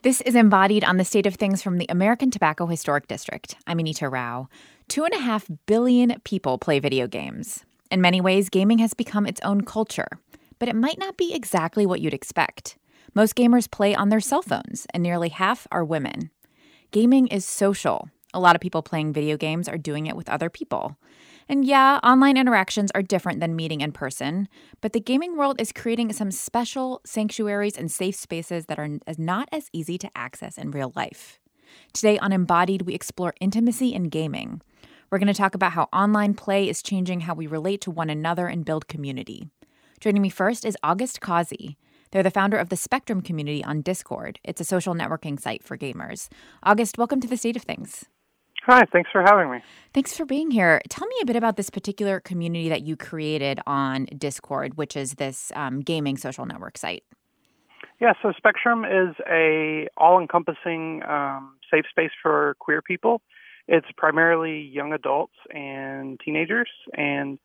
This is embodied on the state of things from the American Tobacco Historic District. I'm Anita Rao. 2.5 billion people play video games. In many ways, gaming has become its own culture, but it might not be exactly what you'd expect. Most gamers play on their cell phones, and nearly half are women. Gaming is social. A lot of people playing video games are doing it with other people. And yeah, online interactions are different than meeting in person, but the gaming world is creating some special sanctuaries and safe spaces that are not as easy to access in real life. Today on Embodied, we explore intimacy in gaming. We're going to talk about how online play is changing how we relate to one another and build community. Joining me first is August Causey. They're the founder of the Spectrum community on Discord. It's a social networking site for gamers. August, welcome to the State of Things. Hi, thanks for having me. Thanks for being here. Tell me a bit about this particular community that you created on Discord, which is this gaming social network site. Yeah, so Spectrum is a all-encompassing safe space for queer people. It's primarily young adults and teenagers, and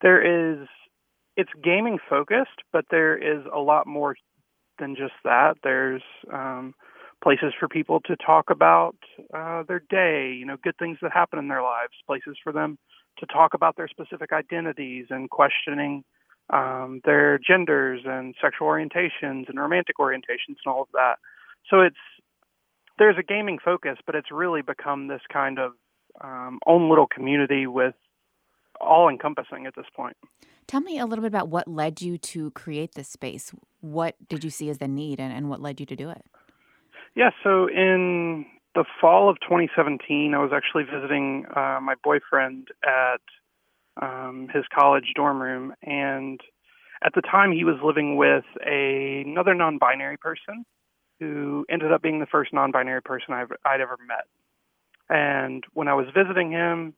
it's gaming focused, but there is a lot more than just that. There's places for people to talk about their day, good things that happen in their lives, places for them to talk about their specific identities and questioning their genders and sexual orientations and romantic orientations and all of that. So there's a gaming focus, but it's really become this kind of own little community with all-encompassing at this point. Tell me a little bit about what led you to create this space. What did you see as the need and what led you to do it? Yeah, so in the fall of 2017, I was actually visiting my boyfriend at his college dorm room, and at the time he was living with another non-binary person who ended up being the first non-binary person I'd ever met. And when I was visiting him,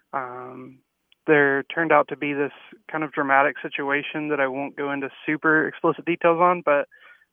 there turned out to be this kind of dramatic situation that I won't go into super explicit details on, but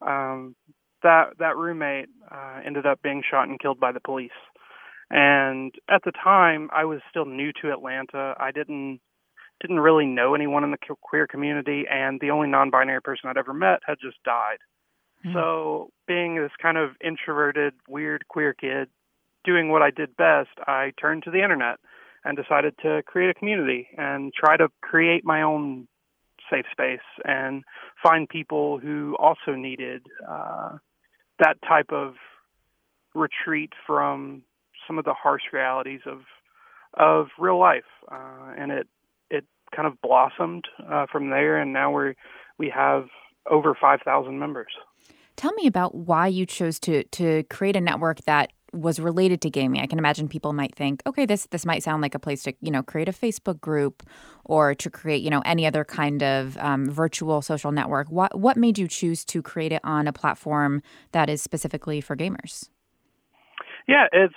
that roommate ended up being shot and killed by the police. And at the time, I was still new to Atlanta. I didn't really know anyone in the queer community, and the only non-binary person I'd ever met had just died. So being this kind of introverted, weird queer kid, doing what I did best, I turned to the internet and decided to create a community and try to create my own safe space and find people who also needed that type of retreat from some of the harsh realities of real life. And it kind of blossomed from there, and now we have over 5,000 members. Tell me about why you chose to create a network that was related to gaming. I can imagine people might think, okay, this might sound like a place to, create a Facebook group or to create, any other kind of virtual social network. What made you choose to create it on a platform that is specifically for gamers? Yeah, it's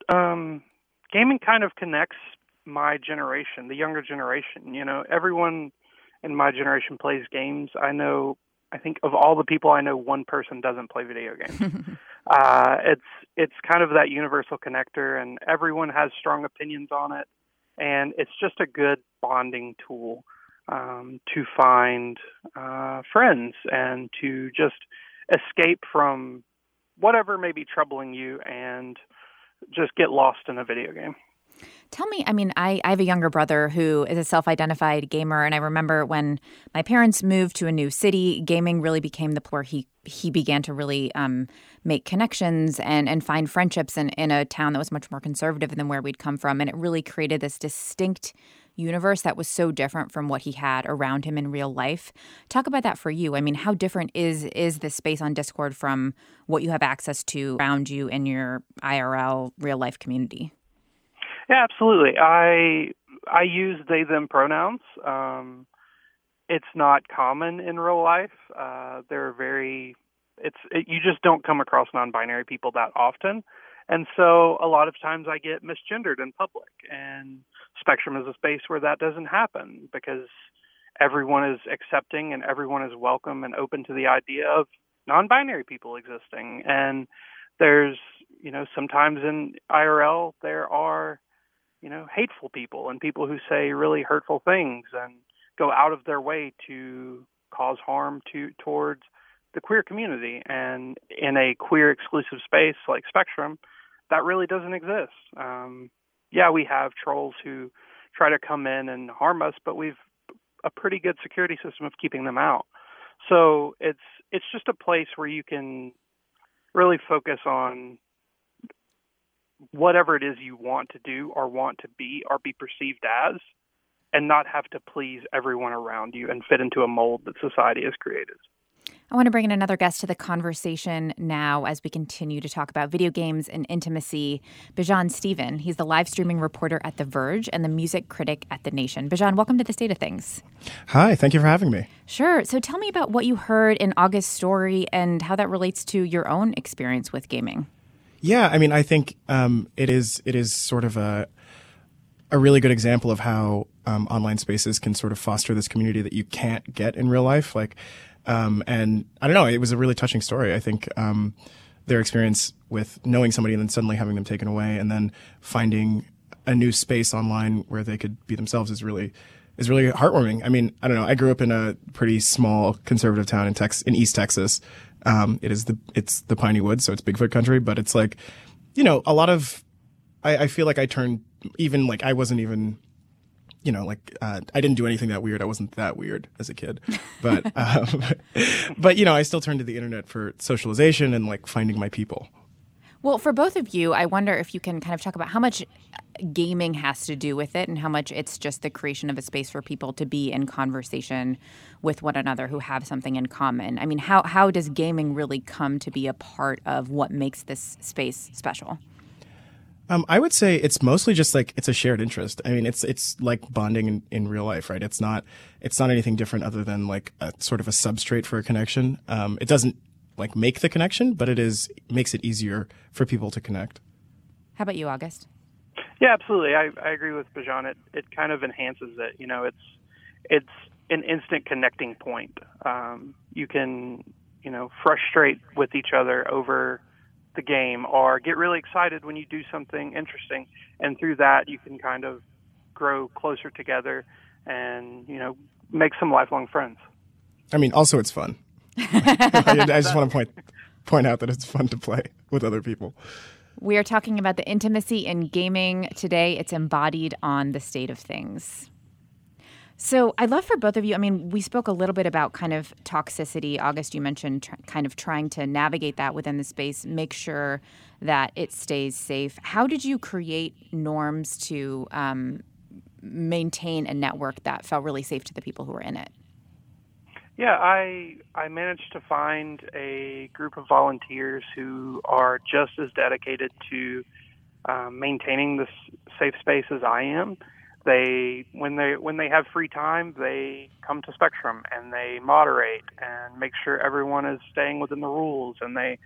gaming kind of connects my generation, the younger generation. Everyone in my generation plays games. I think of all the people I know, one person doesn't play video games. It's kind of that universal connector, and everyone has strong opinions on it. And it's just a good bonding tool to find friends and to just escape from whatever may be troubling you and just get lost in a video game. Tell me, I have a younger brother who is a self-identified gamer, and I remember when my parents moved to a new city, gaming really became the where he began to really make connections and find friendships in a town that was much more conservative than where we'd come from, and it really created this distinct universe that was so different from what he had around him in real life. Talk about that for you. How different is this space on Discord from what you have access to around you in your IRL real life community? Yeah, absolutely. I use they, them pronouns. It's not common in real life. You just don't come across non-binary people that often. And so a lot of times I get misgendered in public, and Spectrum is a space where that doesn't happen because everyone is accepting and everyone is welcome and open to the idea of non-binary people existing. And there's, sometimes in IRL there are hateful people and people who say really hurtful things and go out of their way to cause harm towards the queer community. And in a queer exclusive space like Spectrum, that really doesn't exist. Yeah, we have trolls who try to come in and harm us, but we've a pretty good security system of keeping them out. So it's just a place where you can really focus on whatever it is you want to do or want to be or be perceived as, and not have to please everyone around you and fit into a mold that society has created. I want to bring in another guest to the conversation now as we continue to talk about video games and intimacy. Bijan Stephen, he's the live streaming reporter at The Verge and the music critic at The Nation. Bijan, welcome to The State of Things. Hi, thank you for having me. Sure. So tell me about what you heard in August's story and how that relates to your own experience with gaming. Yeah, I mean, I think it is sort of a really good example of how online spaces can sort of foster this community that you can't get in real life. And I don't know, it was a really touching story. I think their experience with knowing somebody and then suddenly having them taken away and then finding a new space online where they could be themselves is really heartwarming. I mean, I don't know, I grew up in a pretty small conservative town in East Texas. It's the Piney Woods, so it's Bigfoot country, but it's like, you know, a lot of, I feel like I turned, even like I wasn't even, you know, like I didn't do anything that weird. I wasn't that weird as a kid, but but you know, I still turned to the internet for socialization and like finding my people. Well, for both of you, I wonder if you can kind of talk about how much gaming has to do with it and how much it's just the creation of a space for people to be in conversation with one another who have something in common. I mean, how does gaming really come to be a part of what makes this space special? I would say it's mostly just like it's a shared interest. I mean, it's like bonding in real life, right? It's not anything different other than like a sort of a substrate for a connection. It doesn't like make the connection, but makes it easier for people to connect. How about you, August? Yeah, absolutely. I agree with Bijan. It kind of enhances it. You know, it's an instant connecting point. You can, you know, frustrate with each other over the game or get really excited when you do something interesting, and through that you can kind of grow closer together and, you know, make some lifelong friends. I mean, also it's fun. I just want to point out that it's fun to play with other people. We are talking about the intimacy in gaming today. It's embodied on The State of Things. So I'd love for both of you, I mean, we spoke a little bit about kind of toxicity. August, you mentioned kind of trying to navigate that within the space, make sure that it stays safe. How did you create norms to maintain a network that felt really safe to the people who were in it? Yeah, I managed to find a group of volunteers who are just as dedicated to maintaining this safe space as I am. When they have free time, they come to Spectrum and they moderate and make sure everyone is staying within the rules, and they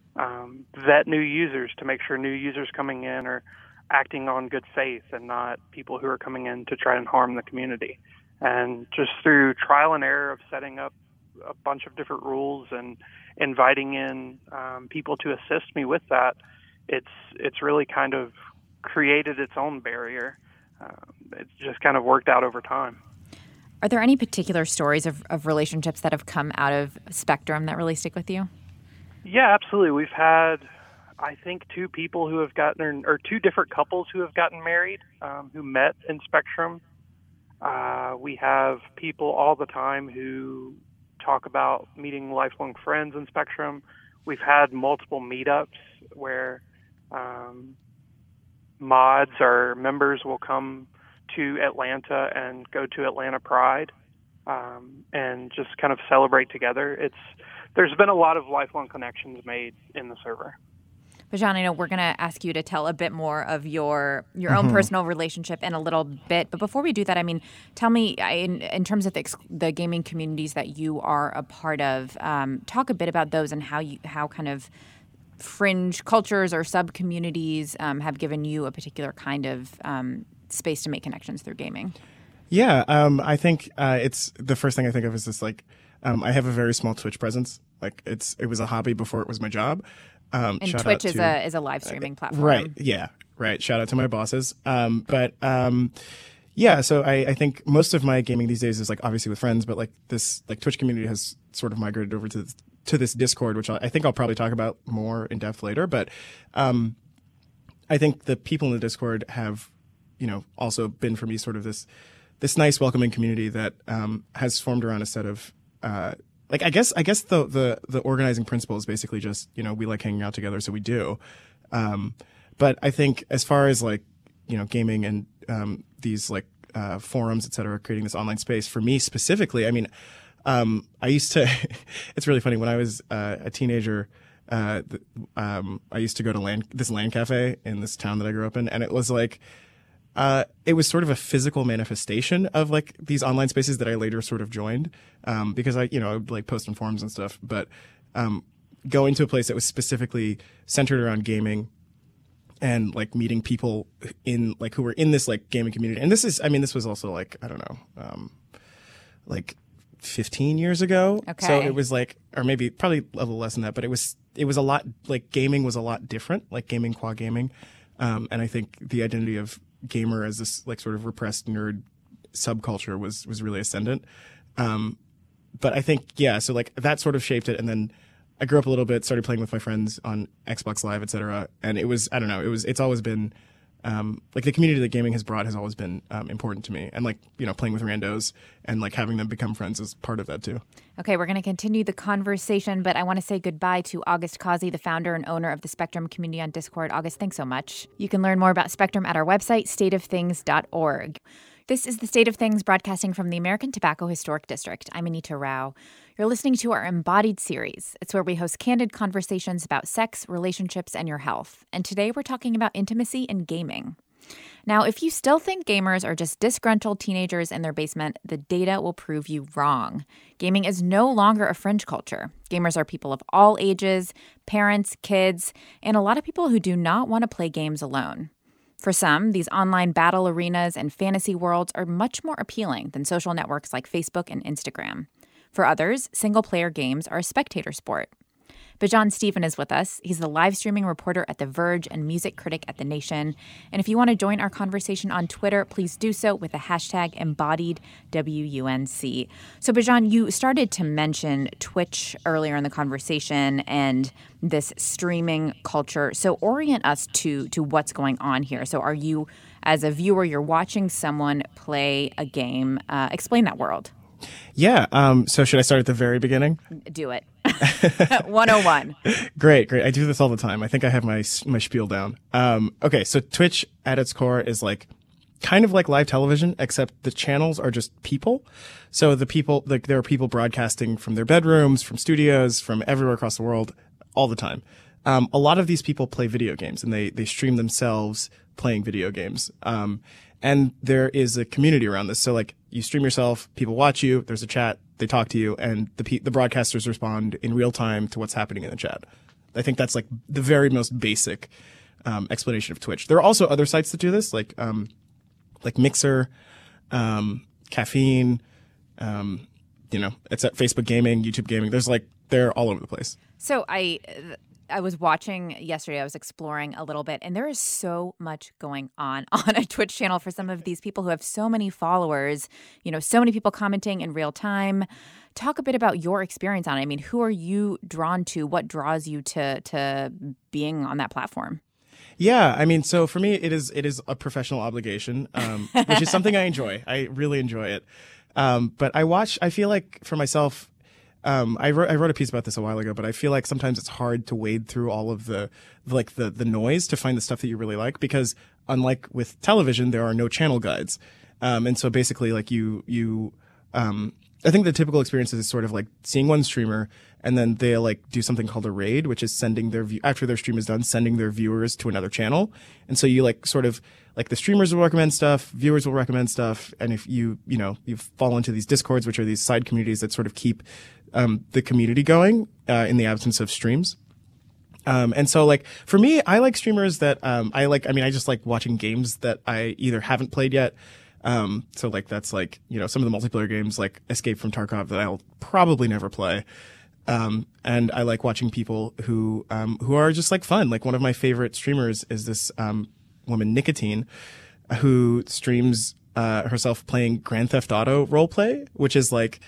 vet new users to make sure new users coming in are acting on good faith and not people who are coming in to try and harm the community. And just through trial and error of setting up a bunch of different rules and inviting in people to assist me with that, it's really kind of created its own barrier. It's just kind of worked out over time. Are there any particular stories of relationships that have come out of Spectrum that really stick with you? Yeah, absolutely. We've had, I think, two different couples who have gotten married, who met in Spectrum. We have people all the time who talk about meeting lifelong friends in Spectrum. We've had multiple meetups where mods or members will come to Atlanta and go to Atlanta Pride and just kind of celebrate together. There's been a lot of lifelong connections made in the server. Bijan, I know we're going to ask you to tell a bit more of your own personal relationship in a little bit. But before we do that, I mean, tell me, in terms of the gaming communities that you are a part of, talk a bit about those and how kind of fringe cultures or sub-communities have given you a particular kind of space to make connections through gaming. Yeah, I think it's the first thing I think of is this, like, I have a very small Twitch presence. Like, it was a hobby before it was my job. And Twitch is a live streaming platform. Right. Yeah. Right. Shout out to my bosses. Yeah. So I think most of my gaming these days is like obviously with friends, but like this like Twitch community has sort of migrated over to to this Discord, which I think I'll probably talk about more in depth later. But I think the people in the Discord have, also been for me sort of this nice welcoming community that has formed around a set of I guess the organizing principle is basically just, we like hanging out together, so we do. But I think as far as gaming and these forums, et cetera, creating this online space for me specifically, I mean, I used to, it's really funny when I was a teenager, I used to go to this LAN cafe in this town that I grew up in, and it was it was sort of a physical manifestation of these online spaces that I later sort of joined, because I would post on forums and stuff, but going to a place that was specifically centered around gaming and meeting people in who were in this gaming community. And this was also I don't know, 15 years ago. Okay. So it was or maybe probably a little less than that, but it was a lot, gaming was a lot different, gaming, qua gaming. And I think the identity of gamer as this sort of repressed nerd subculture was really ascendant. But I think, yeah, so that sort of shaped it. And then I grew up a little bit, started playing with my friends on Xbox Live, et cetera. And it was, I don't know, it's always been, the community that gaming has brought has always been important to me. And playing with randos and having them become friends is part of that too. Okay, we're going to continue the conversation, but I want to say goodbye to August Causey, the founder and owner of the Spectrum community on Discord. August, thanks so much. You can learn more about Spectrum at our website, stateofthings.org. This is The State of Things, broadcasting from the American Tobacco Historic District. I'm Anita Rao. You're listening to our Embodied series. It's where we host candid conversations about sex, relationships, and your health. And today we're talking about intimacy in gaming. Now, if you still think gamers are just disgruntled teenagers in their basement, the data will prove you wrong. Gaming is no longer a fringe culture. Gamers are people of all ages, parents, kids, and a lot of people who do not want to play games alone. For some, these online battle arenas and fantasy worlds are much more appealing than social networks like Facebook and Instagram. For others, single-player games are a spectator sport. Bijan Stephen is with us. He's the live streaming reporter at The Verge and music critic at The Nation. And if you want to join our conversation on Twitter, please do so with the hashtag #EmbodiedWUNC. So Bijan, you started to mention Twitch earlier in the conversation and this streaming culture. So orient us to what's going on here. So are you, as a viewer, you're watching someone play a game. Explain that world. Yeah. So should I start at the very beginning? Do it. 101. Great. I do this all the time. I think I have my spiel down. Okay. So Twitch at its core is kind of like live television, except the channels are just people. So the people, there are people broadcasting from their bedrooms, from studios, from everywhere across the world all the time. A lot of these people play video games and they stream themselves playing video games. And there is a community around this. So you stream yourself, people watch you, there's a chat, they talk to you, and the broadcasters respond in real time to what's happening in the chat. I think that's the very most basic explanation of Twitch. There are also other sites that do this, like Mixer, Caffeine, it's at Facebook Gaming, YouTube Gaming. They're all over the place. So I was watching yesterday, I was exploring a little bit, and there is so much going on a Twitch channel for some of these people who have so many followers, so many people commenting in real time. Talk a bit about your experience on it. I mean, who are you drawn to? What draws you to being on that platform? Yeah, I mean, so for me, it is a professional obligation, which is something I enjoy. I really enjoy it. But I feel like for myself, I wrote a piece about this a while ago, but I feel like sometimes it's hard to wade through all of the noise to find the stuff that you really like, because unlike with television, there are no channel guides. And so basically I think the typical experience is sort of seeing one streamer and then they'll do something called a raid, which is sending after their stream is done, sending their viewers to another channel. And so you the streamers will recommend stuff, viewers will recommend stuff. And if you fall into these Discords, which are these side communities that sort of keep the community going in the absence of streams. And so for me, I like streamers that I just like watching games that I either haven't played yet. So that's some of the multiplayer games like Escape from Tarkov that I'll probably never play. And I like watching people who are just fun. One of my favorite streamers is this woman, Nicotine, who streams herself playing Grand Theft Auto roleplay, which is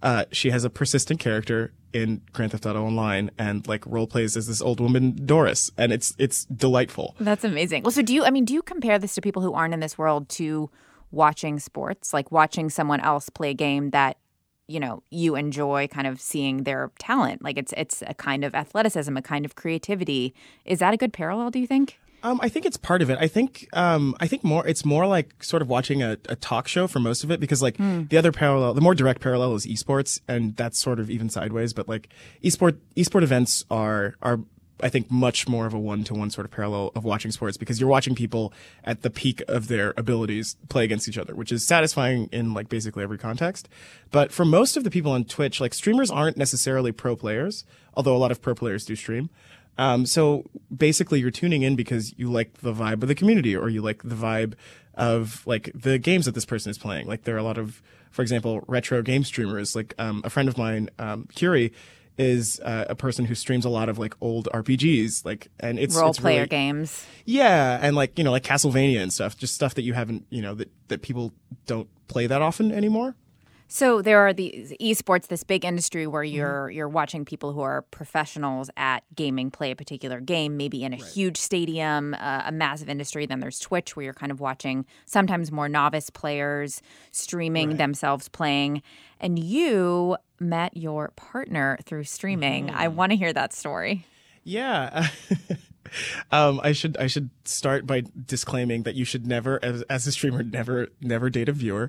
she has a persistent character in Grand Theft Auto Online and like role plays as this old woman Doris, and it's delightful. That's amazing. Well, so do you compare this to people who aren't in this world to watching sports, like watching someone else play a game that you enjoy, kind of seeing their talent? Like it's a kind of athleticism, a kind of creativity. Is that a good parallel, do you think? I think it's part of it. I think it's more like sort of watching a talk show for most of it, because like the other parallel, the more direct parallel is esports, and that's sort of even sideways. But like esport events are I think much more of a one-to-one sort of parallel of watching sports, because you're watching people at the peak of their abilities play against each other, which is satisfying in like basically every context. But for most of the people on Twitch, like streamers aren't necessarily pro players, although a lot of pro players do stream. So basically you're tuning in because you like the vibe of the community, or you like the vibe of like the games that this person is playing. Like there are a lot of, for example, retro game streamers. Like, a friend of mine, Curie, is a person who streams a lot of like old RPGs, like, and it's Role it's player really, games. Yeah. And like, like Castlevania and stuff, just stuff that you haven't, that people don't play that often anymore. So there are these esports, this big industry where you're watching people who are professionals at gaming play a particular game, maybe in a huge stadium, a massive industry. Then there's Twitch, where you're kind of watching sometimes more novice players streaming themselves playing. And you met your partner through streaming. I want to hear that story. Yeah. I should start by disclaiming that you should never, as a streamer, never date a viewer.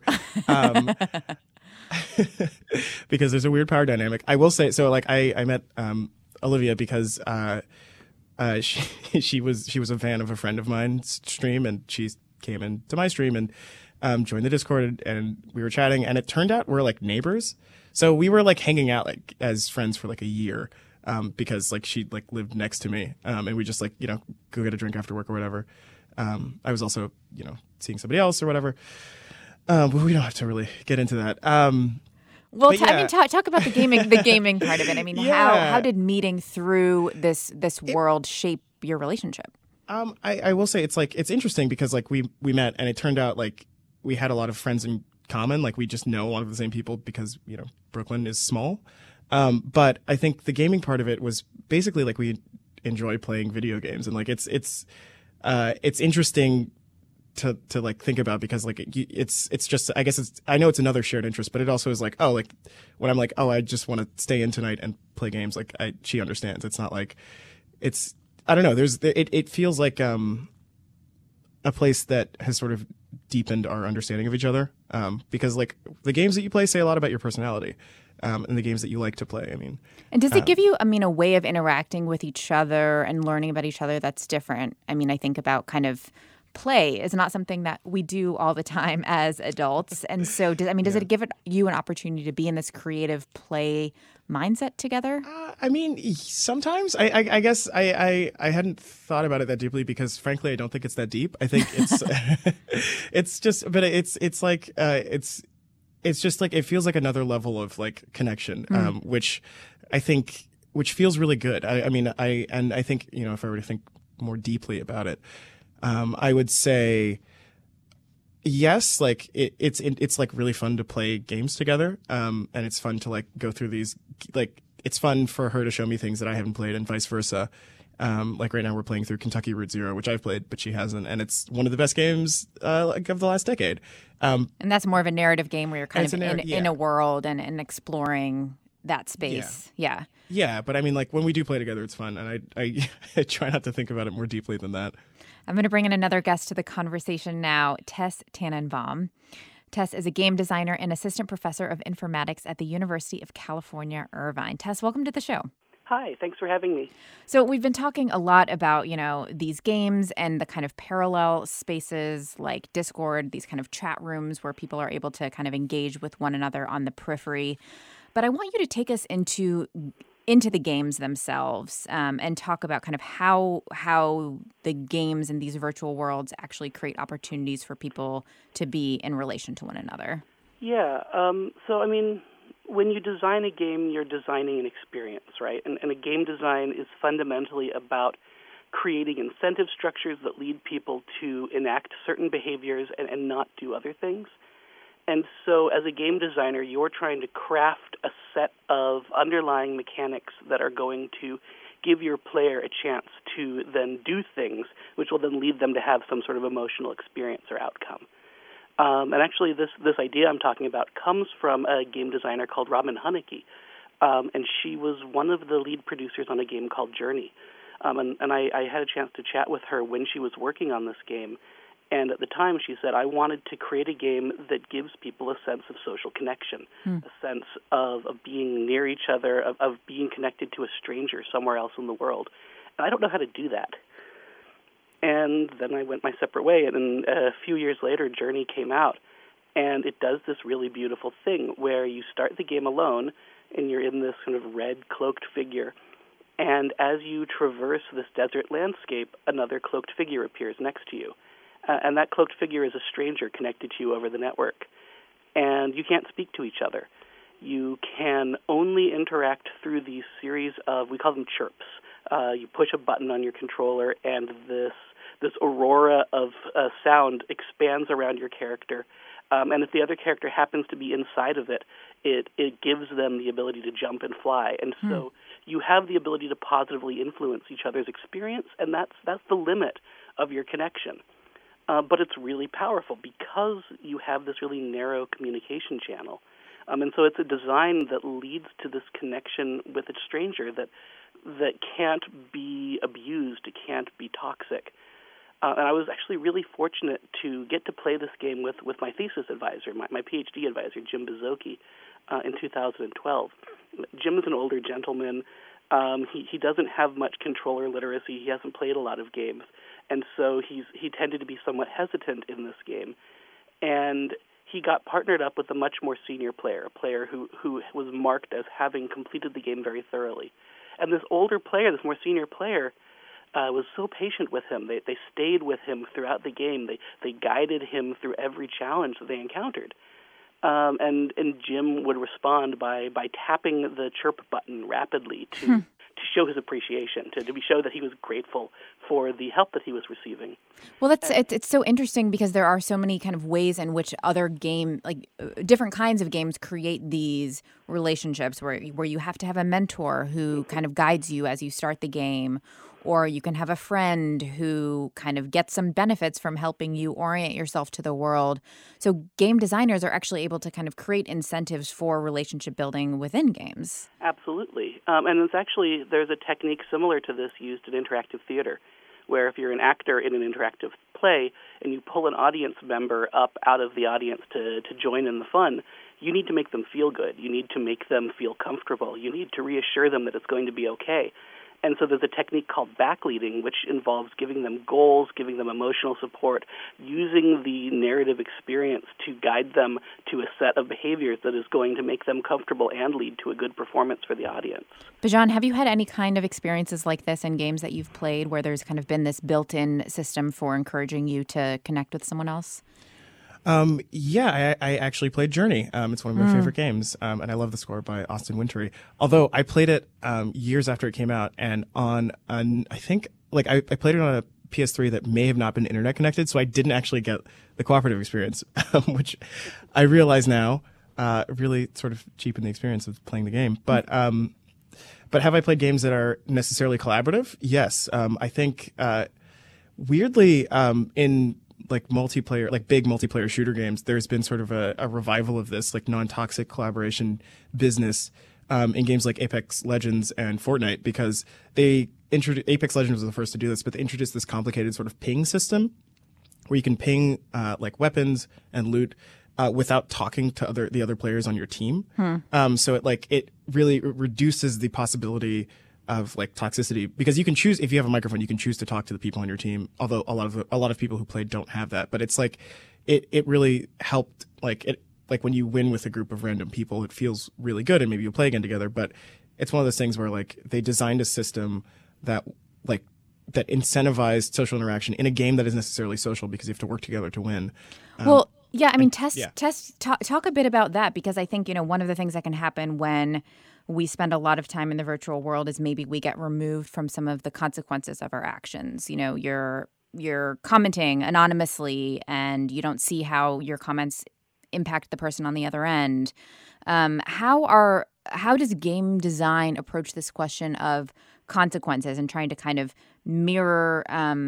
Because there's a weird power dynamic. I will say, so like I met Olivia because she was a fan of a friend of mine's stream, and she came into my stream and joined the Discord, and we were chatting, and it turned out we're like neighbors. So we were like hanging out like as friends for like a year, because like she like lived next to me, and we just like go get a drink after work or whatever. I was also seeing somebody else or whatever. But we don't have to really get into that. Well, talk about the gaming part of it. I mean, how did meeting through this world shape your relationship? I will say it's interesting because like we met, and it turned out like we had a lot of friends in common. Like we just know a lot of the same people because Brooklyn is small. But I think the gaming part of it was basically like we enjoy playing video games, and like it's interesting to like think about, because like it's just, I guess I know it's another shared interest, but it also is like, oh, like when I'm like, oh, I just want to stay in tonight and play games, like she understands. It's not like I don't know, it feels like a place that has sort of deepened our understanding of each other, because like the games that you play say a lot about your personality, and the games that you like to play. I mean, and does it give you, a way of interacting with each other and learning about each other that's different? I mean, I think about kind of play is not something that we do all the time as adults. And so, does it give you an opportunity to be in this creative play mindset together? I mean, sometimes I guess I hadn't thought about it that deeply, because frankly, I don't think it's that deep. I think it's, it's just, but it's like, it's just like, it feels like another level of like connection, which feels really good. I think, if I were to think more deeply about it, I would say yes, like it's like really fun to play games together. And it's fun to like go through these, like it's fun for her to show me things that I haven't played and vice versa. Like right now we're playing through Kentucky Route Zero, which I've played, but she hasn't. And it's one of the best games, like of the last decade. And that's more of a narrative game where you're kind of in a world and exploring that space. Yeah. Yeah. But I mean, like when we do play together, it's fun. And I try not to think about it more deeply than that. I'm going to bring in another guest to the conversation now, Tess Tannenbaum. Tess is a game designer and assistant professor of informatics at the University of California, Irvine. Tess, welcome to the show. Hi, thanks for having me. So we've been talking a lot about, these games and the kind of parallel spaces like Discord, these kind of chat rooms where people are able to kind of engage with one another on the periphery. But I want you to take us into the games themselves, and talk about kind of how the games in these virtual worlds actually create opportunities for people to be in relation to one another. Yeah. So, I mean, when you design a game, you're designing an experience, right? And a game design is fundamentally about creating incentive structures that lead people to enact certain behaviors and not do other things. And so as a game designer, you're trying to craft a set of underlying mechanics that are going to give your player a chance to then do things, which will then lead them to have some sort of emotional experience or outcome. And actually, this idea I'm talking about comes from a game designer called Robin Hunicke, and she was one of the lead producers on a game called Journey. And I had a chance to chat with her when she was working on this game, and at the time she said, I wanted to create a game that gives people a sense of social connection, a sense of being near each other, of being connected to a stranger somewhere else in the world. And I don't know how to do that. And then I went my separate way, and a few years later, Journey came out, and it does this really beautiful thing where you start the game alone, and you're in this kind of red cloaked figure, and as you traverse this desert landscape, another cloaked figure appears next to you. And that cloaked figure is a stranger connected to you over the network. And you can't speak to each other. You can only interact through these series of, we call them chirps. You push a button on your controller, and this aurora of sound expands around your character. And if the other character happens to be inside of it, it gives them the ability to jump and fly. And so you have the ability to positively influence each other's experience, and that's the limit of your connection. But it's really powerful because you have this really narrow communication channel. And so it's a design that leads to this connection with a stranger that can't be abused, it can't be toxic. And I was actually really fortunate to get to play this game with my thesis advisor, my PhD advisor, Jim Bizzocchi, in 2012. Jim is an older gentleman. He doesn't have much controller literacy. He hasn't played a lot of games. And so he tended to be somewhat hesitant in this game. And he got partnered up with a much more senior player, a player who was marked as having completed the game very thoroughly. And this older player, this more senior player, was so patient with him. They stayed with him throughout the game. They guided him through every challenge that they encountered. And Jim would respond by tapping the chirp button rapidly to show his appreciation, to show that he was grateful for the help that he was receiving. Well, it's so interesting because there are so many kind of ways in which other different kinds of games create these relationships where you have to have a mentor who kind of guides you as you start the game, or you can have a friend who kind of gets some benefits from helping you orient yourself to the world. So game designers are actually able to kind of create incentives for relationship building within games. Absolutely. And there's a technique similar to this used in interactive theater, where if you're an actor in an interactive play and you pull an audience member up out of the audience to join in the fun, you need to make them feel good. You need to make them feel comfortable. You need to reassure them that it's going to be okay. And so there's a technique called backleading, which involves giving them goals, giving them emotional support, using the narrative experience to guide them to a set of behaviors that is going to make them comfortable and lead to a good performance for the audience. Bijan, have you had any kind of experiences like this in games that you've played where there's kind of been this built-in system for encouraging you to connect with someone else? Yeah, I actually played Journey. It's one of my favorite games, and I love the score by Austin Wintory. Although I played it years after it came out, and I played it on a PS3 that may have not been internet connected, so I didn't actually get the cooperative experience, which I realize now really sort of cheapened the experience of playing the game. But have I played games that are necessarily collaborative? Yes. I think weirdly in big multiplayer shooter games, there's been sort of a revival of this like non-toxic collaboration business in games like Apex Legends and Fortnite, because Apex Legends was the first to do this, but they introduced this complicated sort of ping system where you can ping like weapons and loot without talking to the other players on your team. So it really reduces the possibility of like toxicity, because you can choose, if you have a microphone, you can choose to talk to the people on your team. Although a lot of people who play don't have that, but it's like it really helped. Like when you win with a group of random people, it feels really good, and maybe you'll play again together. But it's one of those things where like they designed a system that incentivized social interaction in a game that is necessarily social because you have to work together to win. Well, yeah, I mean, talk a bit about that, because I think, one of the things that can happen when we spend a lot of time in the virtual world is maybe we get removed from some of the consequences of our actions. You're commenting anonymously, and you don't see how your comments impact the person on the other end. How does game design approach this question of consequences and trying to kind of mirror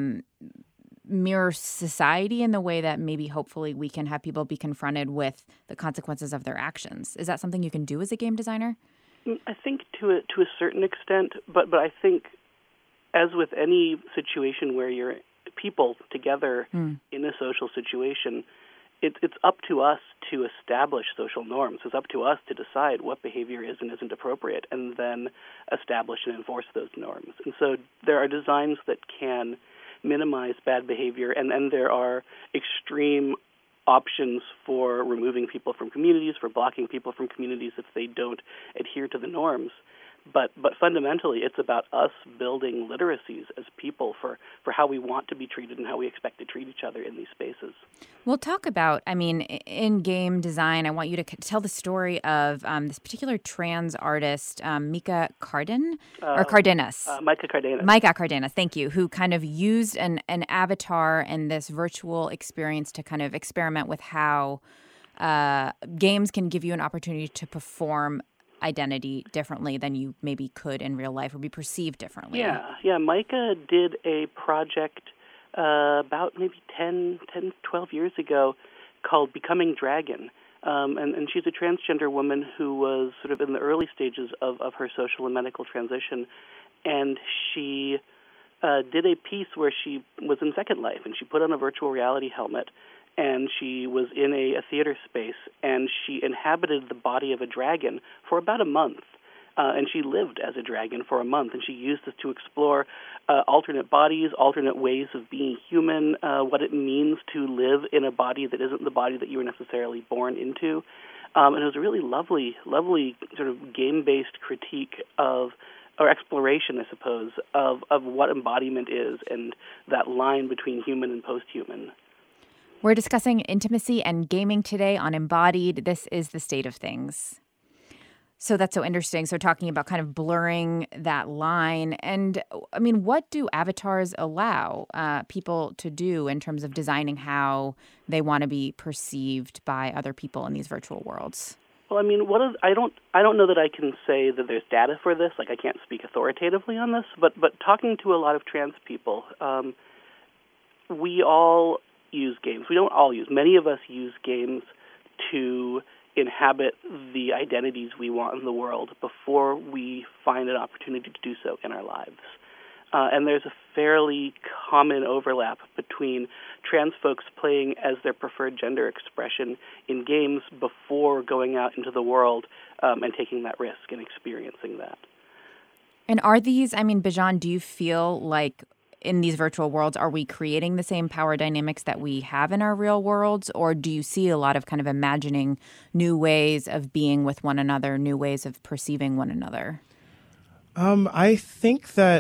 society in the way that maybe hopefully we can have people be confronted with the consequences of their actions? Is that something you can do as a game designer? I think to a certain extent, but I think as with any situation where you're people together in a social situation, it's up to us to establish social norms. It's up to us to decide what behavior is and isn't appropriate, and then establish and enforce those norms. And so there are designs that can minimize bad behavior, and there are extreme options for removing people from communities, for blocking people from communities if they don't adhere to the norms. But fundamentally, it's about us building literacies as people for how we want to be treated and how we expect to treat each other in these spaces. We'll talk about, in game design, I want you to tell the story of this particular trans artist, Mika Cardenas. Micah Cardenas. Micah Cardenas, thank you, who kind of used an avatar and this virtual experience to kind of experiment with how games can give you an opportunity to perform identity differently than you maybe could in real life or be perceived differently. Yeah. Micah did a project about maybe 10, 12 years ago called Becoming Dragon. And she's a transgender woman who was sort of in the early stages of her social and medical transition. And she did a piece where she was in Second Life, and she put on a virtual reality helmet, and she was in a theater space, and she inhabited the body of a dragon for about a month. And she lived as a dragon for a month, and she used this to explore alternate bodies, alternate ways of being human, what it means to live in a body that isn't the body that you were necessarily born into. And it was a really lovely sort of game-based critique of, or exploration, I suppose, of what embodiment is and that line between human and post-human. We're discussing intimacy and gaming today on Embodied. This is the state of things. So that's so interesting. So talking about kind of blurring that line. And what do avatars allow people to do in terms of designing how they want to be perceived by other people in these virtual worlds? Well, I don't know that I can say that there's data for this. Like, I can't speak authoritatively on this. But talking to a lot of trans people, we all use games. We don't all use. Many of us use games to inhabit the identities we want in the world before we find an opportunity to do so in our lives. And there's a fairly common overlap between trans folks playing as their preferred gender expression in games before going out into the world and taking that risk and experiencing that. And are these, Bijan, do you feel like in these virtual worlds, are we creating the same power dynamics that we have in our real worlds? Or do you see a lot of kind of imagining new ways of being with one another, new ways of perceiving one another? I think that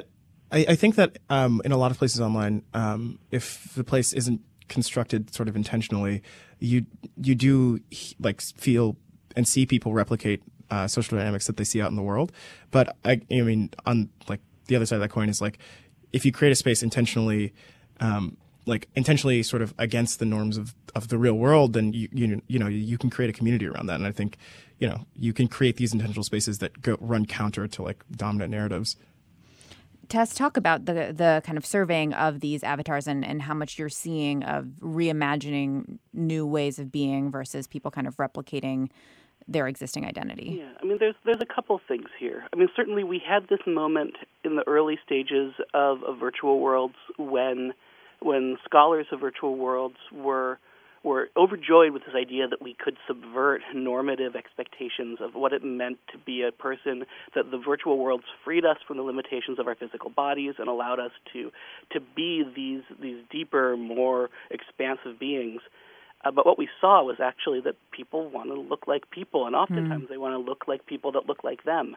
in a lot of places online, if the place isn't constructed sort of intentionally, you do feel and see people replicate social dynamics that they see out in the world. But on the other side of that coin is if you create a space intentionally, intentionally sort of against the norms of the real world, then you can create a community around that. And I think, you can create these intentional spaces that run counter to dominant narratives. Tess, talk about the kind of surveying of these avatars and how much you're seeing of reimagining new ways of being versus people kind of replicating their existing identity. Yeah, there's a couple things here. Certainly we had this moment in the early stages of virtual worlds when scholars of virtual worlds were overjoyed with this idea that we could subvert normative expectations of what it meant to be a person, that the virtual worlds freed us from the limitations of our physical bodies and allowed us to be these deeper, more expansive beings. But what we saw was actually that people want to look like people, and oftentimes they want to look like people that look like them.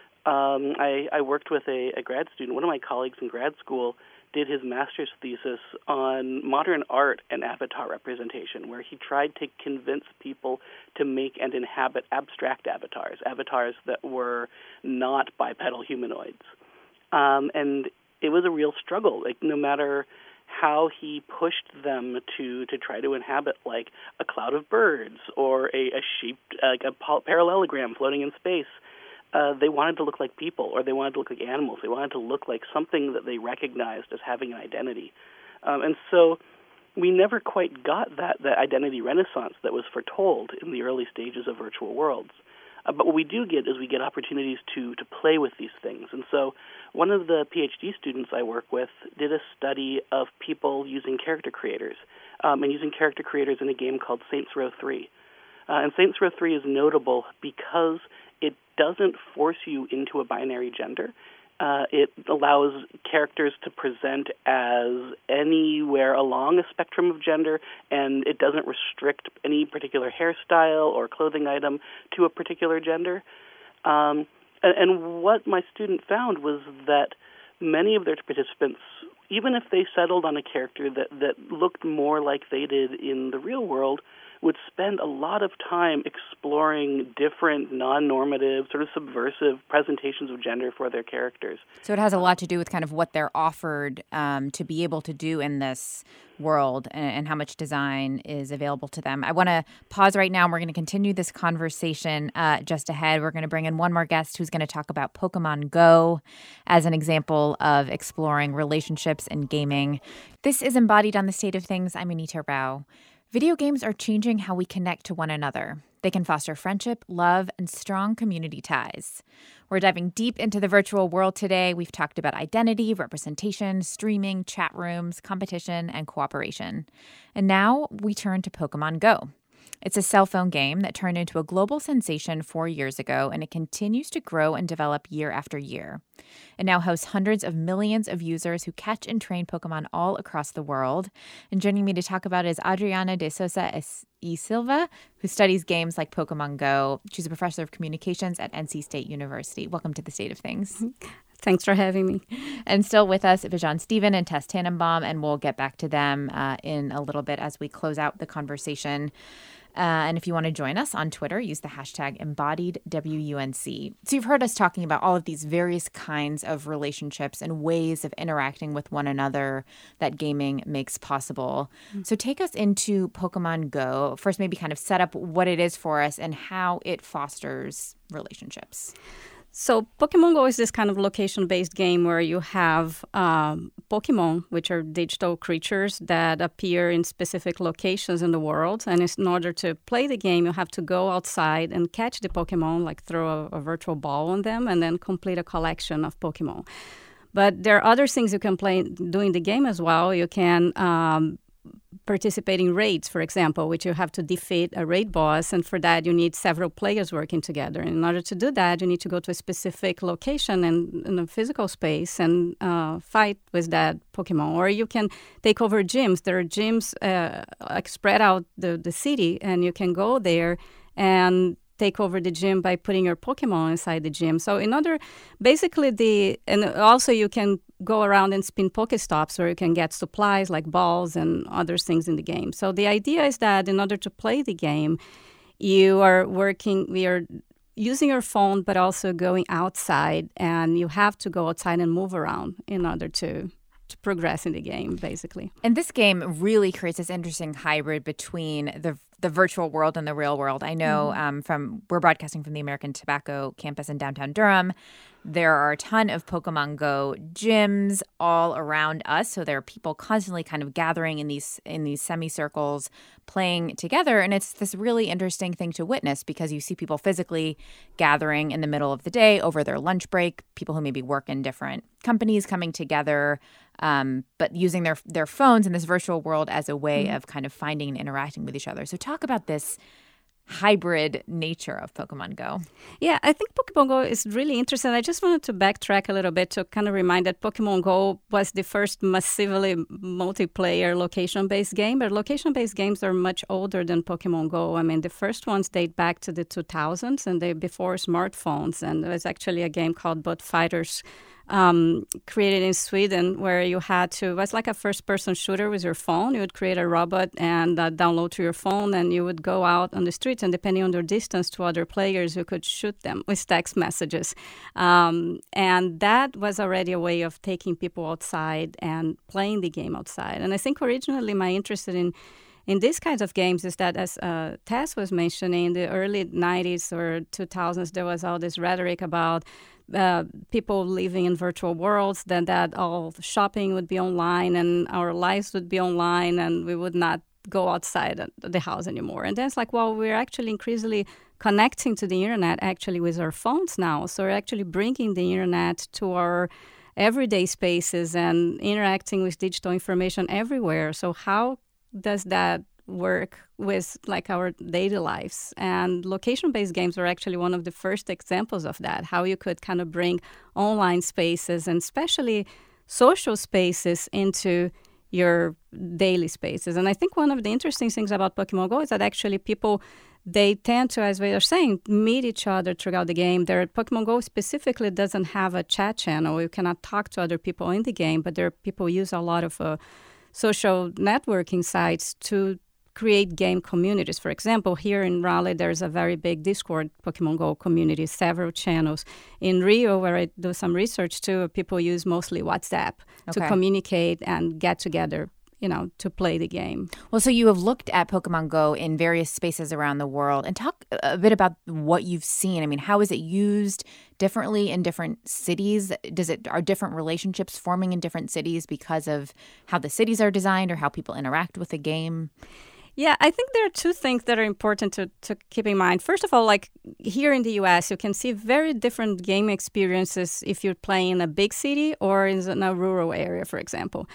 I worked with a grad student. One of my colleagues in grad school did his master's thesis on modern art and avatar representation, where he tried to convince people to make and inhabit abstract avatars that were not bipedal humanoids. And it was a real struggle. No matter how he pushed them to try to inhabit like a cloud of birds or a shaped like a parallelogram floating in space. They wanted to look like people, or they wanted to look like animals. They wanted to look like something that they recognized as having an identity. And so we never quite got that identity renaissance that was foretold in the early stages of virtual worlds. But what we do get is we get opportunities to play with these things. And so one of the PhD students I work with did a study of people using character creators, and using character creators in a game called Saints Row 3. And Saints Row 3 is notable because it doesn't force you into a binary gender. It allows characters to present as anywhere along a spectrum of gender, and it doesn't restrict any particular hairstyle or clothing item to a particular gender. And what my student found was that many of their participants, even if they settled on a character that looked more like they did in the real world, would spend a lot of time exploring different non-normative, sort of subversive presentations of gender for their characters. So it has a lot to do with kind of what they're offered to be able to do in this world and how much design is available to them. I want to pause right now, and we're going to continue this conversation just ahead. We're going to bring in one more guest who's going to talk about Pokemon Go as an example of exploring relationships in gaming. This is Embodied on the State of Things. I'm Anita Rao. Video games are changing how we connect to one another. They can foster friendship, love, and strong community ties. We're diving deep into the virtual world today. We've talked about identity, representation, streaming, chat rooms, competition, and cooperation. And now we turn to Pokemon Go. It's a cell phone game that turned into a global sensation 4 years ago, and it continues to grow and develop year after year. It now hosts hundreds of millions of users who catch and train Pokemon all across the world. And joining me to talk about it is Adriana de Sousa y Silva, who studies games like Pokemon Go. She's a professor of communications at NC State University. Welcome to the State of Things. Thanks for having me. And still with us, Bijan Stephen and Tess Tannenbaum, and we'll get back to them in a little bit as we close out the conversation. And if you want to join us on Twitter, use the hashtag embodiedWUNC. So you've heard us talking about all of these various kinds of relationships and ways of interacting with one another that gaming makes possible. Mm-hmm. So take us into Pokemon Go. First, maybe kind of set up what it is for us and how it fosters relationships. So Pokemon Go is this kind of location-based game where you have Pokemon, which are digital creatures that appear in specific locations in the world. And in order to play the game, you have to go outside and catch the Pokemon, like throw a virtual ball on them, and then complete a collection of Pokemon. But there are other things you can do in the game as well. You can participate in raids, for example, which you have to defeat a raid boss, and for that you need several players working together. And in order to do that, you need to go to a specific location and in a physical space and fight with that Pokemon. Or you can take over gyms. There are gyms like spread out the city, and you can go there and take over the gym by putting your Pokemon inside the gym. So and also you can go around and spin Pokestops where you can get supplies like balls and other things in the game. So the idea is that in order to play the game, we are using your phone, but also going outside, and you have to go outside and move around in order to progress in the game, basically. And this game really creates this interesting hybrid between the virtual world and the real world. I know we're broadcasting from the American Tobacco campus in downtown Durham. There are a ton of Pokemon Go gyms all around us. So there are people constantly kind of gathering in these semicircles, playing together. And it's this really interesting thing to witness because you see people physically gathering in the middle of the day over their lunch break, people who maybe work in different companies coming together, but using their phones in this virtual world as a way of kind of finding and interacting with each other. So talk about this hybrid nature of Pokemon Go. Yeah, I think Pokemon Go is really interesting. I just wanted to backtrack a little bit to kind of remind that Pokemon Go was the first massively multiplayer location-based game, but location-based games are much older than Pokemon Go. I mean, the first ones date back to the 2000s and before smartphones, and there was actually a game called Bot Fighters created in Sweden, where you had to, it was like a first-person shooter with your phone. You would create a robot and download to your phone, and you would go out on the streets, and depending on their distance to other players, you could shoot them with text messages. And that was already a way of taking people outside and playing the game outside. And I think originally my interest in these kinds of games is that, as Tess was mentioning, in the early 90s or 2000s, there was all this rhetoric about people living in virtual worlds, then that all shopping would be online and our lives would be online and we would not go outside the house anymore. And then it's like, well, we're actually increasingly connecting to the internet actually with our phones now. So we're actually bringing the internet to our everyday spaces and interacting with digital information everywhere. So how does that work with like our daily lives? And location-based games were actually one of the first examples of that, how you could kind of bring online spaces and especially social spaces into your daily spaces. And I think one of the interesting things about Pokemon Go is that actually people, they tend to, as we are saying, meet each other throughout the game. Pokemon Go specifically doesn't have a chat channel. You cannot talk to other people in the game, but there are people use a lot of social networking sites to create game communities. For example, here in Raleigh, there's a very big Discord Pokemon Go community, several channels. In Rio, where I do some research too, people use mostly WhatsApp to communicate and get together, to play the game. Well, so you have looked at Pokemon Go in various spaces around the world, and talk a bit about what you've seen. I mean, how is it used differently in different cities? Are different relationships forming in different cities because of how the cities are designed or how people interact with the game? Yeah, I think there are two things that are important to keep in mind. First of all, like here in the U.S., you can see very different game experiences if you're playing in a big city or in a rural area, for example.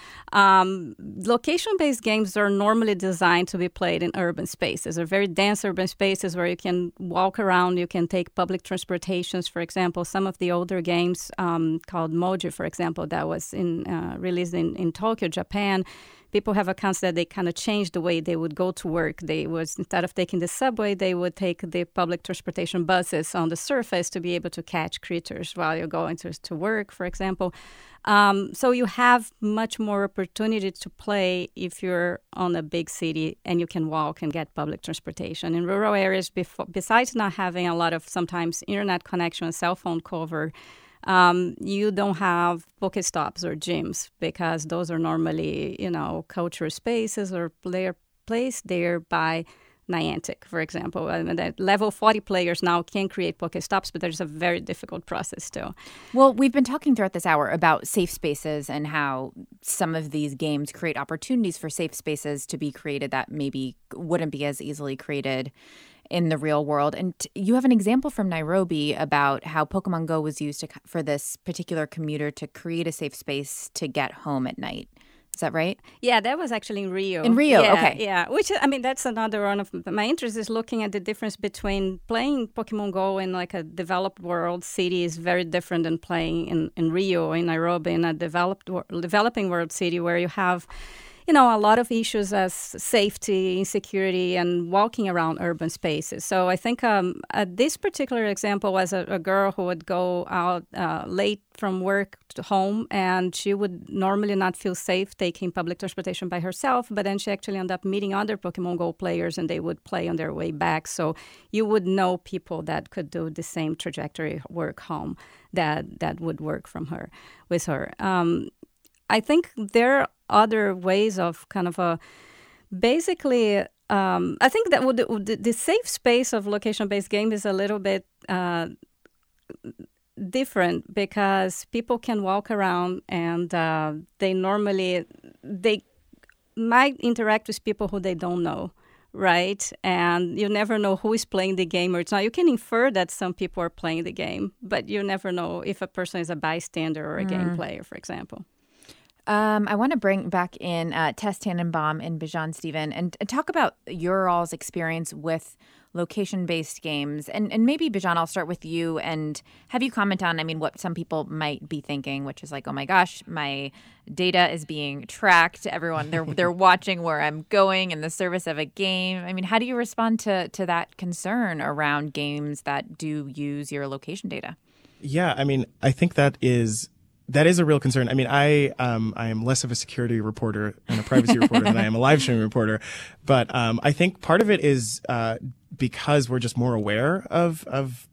Location-based games are normally designed to be played in urban spaces, or very dense urban spaces where you can walk around, you can take public transportations, for example. Some of the older games called Moji, for example, that was released in Tokyo, Japan, people have accounts that they kind of changed the way they would go to work. Instead of taking the subway, they would take the public transportation buses on the surface to be able to catch critters while you're going to work, for example. So you have much more opportunity to play if you're on a big city and you can walk and get public transportation. In rural areas, besides not having a lot of sometimes internet connection and cell phone cover, you don't have Pokestops or gyms because those are normally, cultural spaces or they're placed there by Niantic, for example. And that level 40 players now can create Pokestops, but there's a very difficult process still. Well, we've been talking throughout this hour about safe spaces and how some of these games create opportunities for safe spaces to be created that maybe wouldn't be as easily created in the real world. And you have an example from Nairobi about how Pokemon Go was used for this particular commuter to create a safe space to get home at night. Is that right? Yeah, that was actually in Rio. In Rio, yeah, okay. Yeah, that's another one of my interests is looking at the difference between playing Pokemon Go in like a developed world city is very different than playing in Rio, in Nairobi, in a developing world city where you have a lot of issues as safety, insecurity, and walking around urban spaces. So I think this particular example was a girl who would go out late from work to home, and she would normally not feel safe taking public transportation by herself, but then she actually ended up meeting other Pokemon Go players, and they would play on their way back. So you would know people that could do the same trajectory work home that would work with her. I think there are other ways of kind of basically, I think that the safe space of location-based game is a little bit different because people can walk around and they might interact with people who they don't know, right? And you never know who is playing the game or it's not. You can infer that some people are playing the game, but you never know if a person is a bystander or a game player, for example. I want to bring back in Tess Tannenbaum and Bijan Stephen and talk about your all's experience with location-based games. And maybe, Bijan, I'll start with you and have you comment on, what some people might be thinking, which is like, oh my gosh, my data is being tracked. Everyone, they're watching where I'm going in the service of a game. How do you respond to that concern around games that do use your location data? Yeah, I think that is that is a real concern. I mean, I am less of a security reporter and a privacy reporter than I am a live streaming reporter. But I think part of it is because we're just more aware of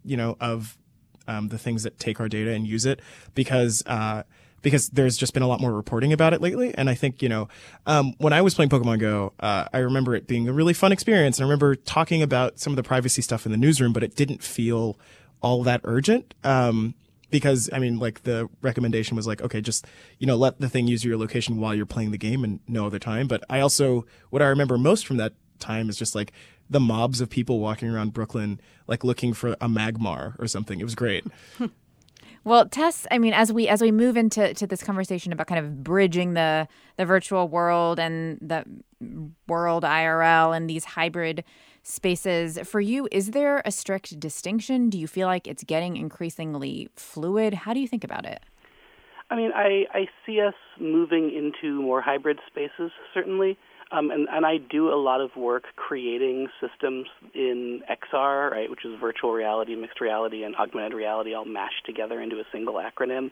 the things that take our data and use it, because there's just been a lot more reporting about it lately. And I think, when I was playing Pokemon Go, I remember it being a really fun experience. And I remember talking about some of the privacy stuff in the newsroom, but it didn't feel all that urgent. Because, I mean, like, the recommendation was like, okay, just, let the thing use your location while you're playing the game and no other time. But what I remember most from that time is just like the mobs of people walking around Brooklyn, like looking for a Magmar or something. It was great. Well, Tess, I mean, as we move into this conversation about kind of bridging the virtual world and the world IRL and these hybrid spaces, for you, is there a strict distinction? Do you feel like it's getting increasingly fluid? How do you think about it? I mean, I see us moving into more hybrid spaces, certainly. And I do a lot of work creating systems in XR, right, which is virtual reality, mixed reality, and augmented reality all mashed together into a single acronym.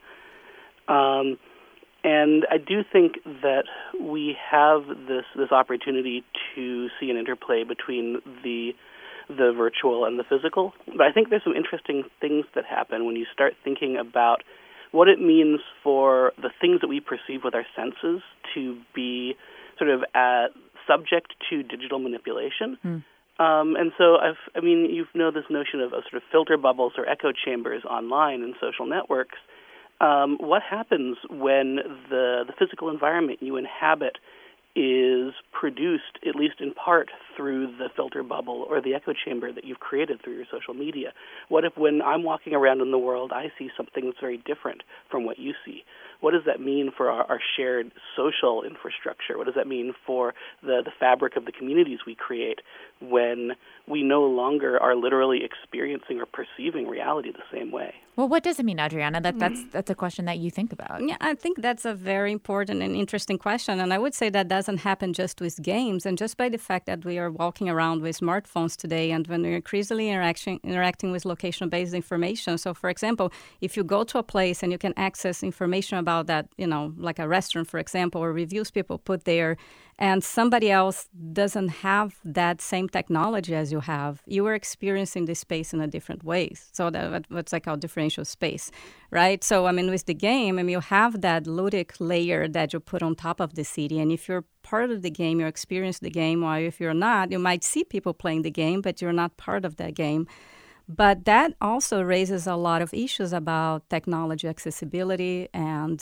And I do think that we have this opportunity to see an interplay between the virtual and the physical. But I think there's some interesting things that happen when you start thinking about what it means for the things that we perceive with our senses to be sort of subject to digital manipulation. And so, you know this notion of sort of filter bubbles or echo chambers online and social networks. What happens when the physical environment you inhabit is produced, at least in part, through the filter bubble or the echo chamber that you've created through your social media? What if when I'm walking around in the world, I see something that's very different from what you see? What does that mean for our shared social infrastructure? What does that mean for the fabric of the communities we create when we no longer are literally experiencing or perceiving reality the same way? Well, what does it mean, Adriana? That's a question that you think about. Yeah, I think that's a very important and interesting question. And I would say that doesn't happen just with games. And just by the fact that we are walking around with smartphones today and when we're increasingly interacting with location-based information. So, for example, if you go to a place and you can access information about that, like a restaurant, for example, or reviews people put there, and somebody else doesn't have that same technology as you have, you are experiencing this space in a different way. So that's like our differential space, right? So, with the game, you have that ludic layer that you put on top of the city. And if you're part of the game, you experience the game, or if you're not, you might see people playing the game, but you're not part of that game. But that also raises a lot of issues about technology accessibility and,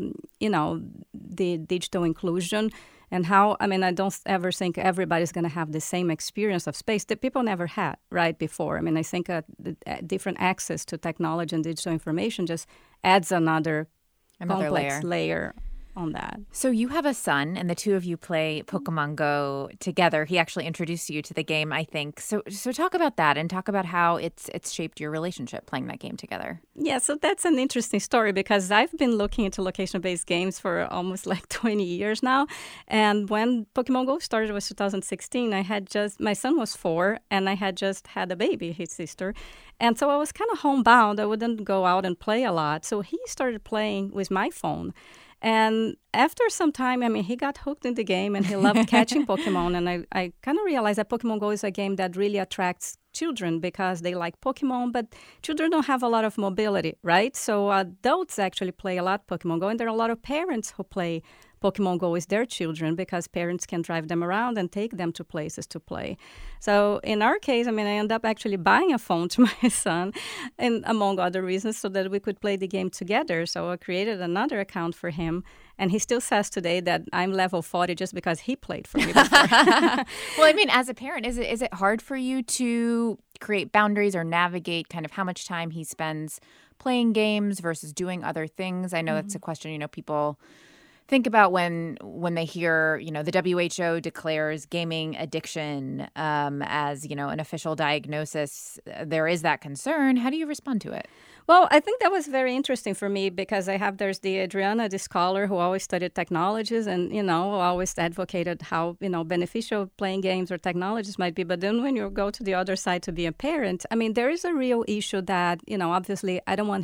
the digital inclusion. And how, I don't ever think everybody's going to have the same experience of space that people never had, right, before. I think different access to technology and digital information just adds another complex layer on that. So you have a son, and the two of you play Pokemon Go together. He actually introduced you to the game, I think. So talk about that and talk about how it's shaped your relationship playing that game together. Yeah, so that's an interesting story because I've been looking into location-based games for almost like 20 years now. And when Pokemon Go started was 2016, my son was 4, and I had just had a baby, his sister. And so I was kind of homebound. I wouldn't go out and play a lot. So he started playing with my phone. And after some time, he got hooked in the game and he loved catching Pokemon. And I kind of realized that Pokemon Go is a game that really attracts children because they like Pokemon, but children don't have a lot of mobility, right? So adults actually play a lot Pokemon Go, and there are a lot of parents who play Pokemon Go with their children because parents can drive them around and take them to places to play. So in our case, I ended up actually buying a phone to my son, and among other reasons, so that we could play the game together. So I created another account for him, and he still says today that I'm level 40 just because he played for me before. Well, as a parent, is it hard for you to create boundaries or navigate kind of how much time he spends playing games versus doing other things? I know that's a question, people think about when they hear, the WHO declares gaming addiction as, an official diagnosis. There is that concern. How do you respond to it? Well, I think that was very interesting for me because there's the Adriana, the scholar who always studied technologies and, always advocated how, beneficial playing games or technologies might be. But then when you go to the other side to be a parent, there is a real issue that, obviously I don't want him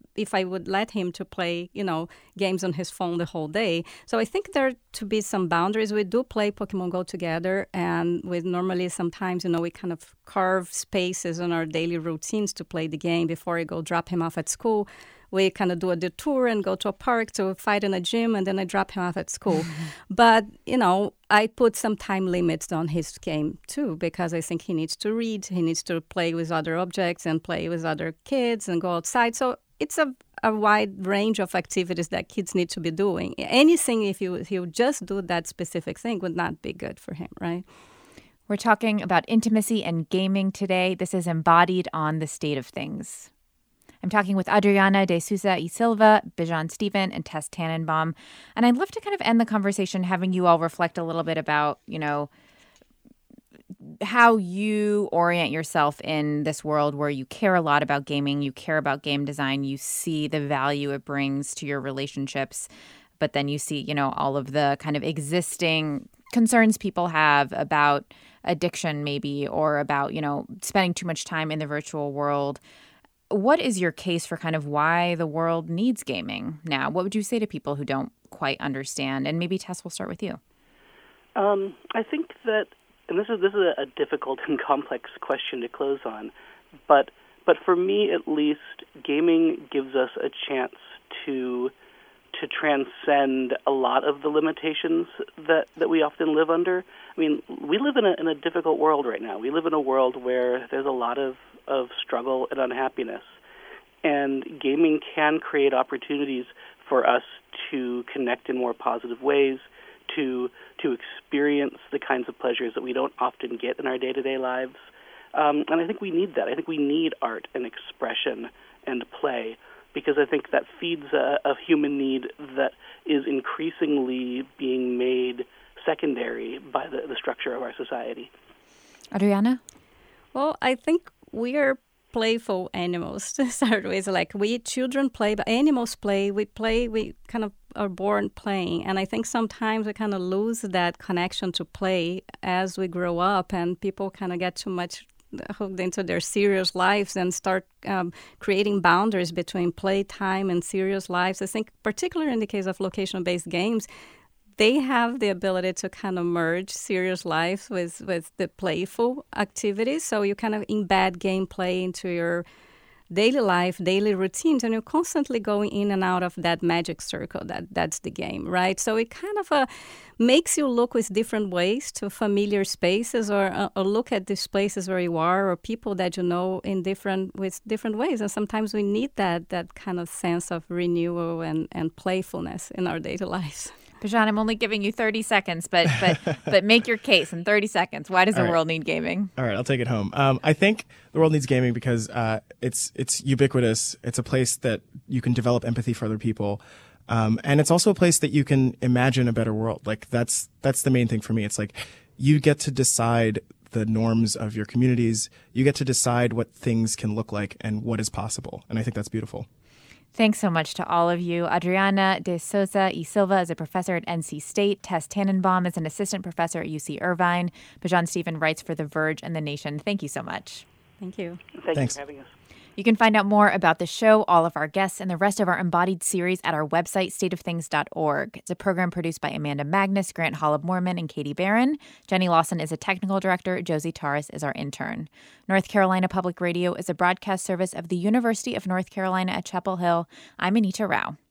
if I would let him to play, games on his phone the whole day. So I think there to be some boundaries. We do play Pokemon Go together, and we normally sometimes, we kind of carve spaces in our daily routines to play the game before I go drop him off at school. We kind of do a detour and go to a park to fight in a gym, and then I drop him off at school. But, I put some time limits on his game, too, because I think he needs to read, he needs to play with other objects and play with other kids and go outside. So it's a wide range of activities that kids need to be doing. Anything, if you just do that specific thing, would not be good for him, right? We're talking about intimacy and gaming today. This is embodied on The State of Things. I'm talking with Adriana de Souza y Silva, Bijan Stephen, and Tess Tannenbaum. And I'd love to kind of end the conversation having you all reflect a little bit about, how you orient yourself in this world where you care a lot about gaming, you care about game design, you see the value it brings to your relationships, but then you see, all of the kind of existing concerns people have about addiction maybe, or about, spending too much time in the virtual world. What is your case for kind of why the world needs gaming now? What would you say to people who don't quite understand? And maybe Tess, we'll start with you. I think that, and this is a difficult and complex question to close on, but for me at least, gaming gives us a chance to transcend a lot of the limitations that we often live under. I mean, we live in a difficult world right now. We live in a world where there's a lot of struggle and unhappiness. And gaming can create opportunities for us to connect in more positive ways, to experience the kinds of pleasures that we don't often get in our day-to-day lives. And I think we need that. I think we need art and expression and play, because I think that feeds a human need that is increasingly being made secondary by the structure of our society. Adriana? Well, I think we are playful animals to start with. Like, we children play, but animals play. We kind of are born playing. And I think sometimes we kind of lose that connection to play as we grow up, and people kind of get too much hooked into their serious lives and start creating boundaries between playtime and serious lives. I think particularly in the case of location-based games, they have the ability to kind of merge serious life with the playful activities. So you kind of embed gameplay into your daily life, daily routines, and you're constantly going in and out of that magic circle. That's the game, right? So it kind of makes you look with different ways to familiar spaces, or look at these places where you are, or people that you know with different ways. And sometimes we need that kind of sense of renewal and playfulness in our daily lives. Bijan, I'm only giving you 30 seconds, but make your case in 30 seconds. Why does the world need gaming? All right, I'll take it home. I think the world needs gaming because it's ubiquitous. It's a place that you can develop empathy for other people. And it's also a place that you can imagine a better world. Like, that's the main thing for me. It's like you get to decide the norms of your communities. You get to decide what things can look like and what is possible. And I think that's beautiful. Thanks so much to all of you. Adriana de Souza y Silva is a professor at NC State. Tess Tannenbaum is an assistant professor at UC Irvine. Bijan Stephen writes for The Verge and The Nation. Thank you so much. Thank you. Thanks for having us. You can find out more about the show, all of our guests, and the rest of our embodied series at our website, stateofthings.org. It's a program produced by Amanda Magnus, Grant Holub-Morman, and Katie Barron. Jenny Lawson is a technical director. Josie Torres is our intern. North Carolina Public Radio is a broadcast service of the University of North Carolina at Chapel Hill. I'm Anita Rao.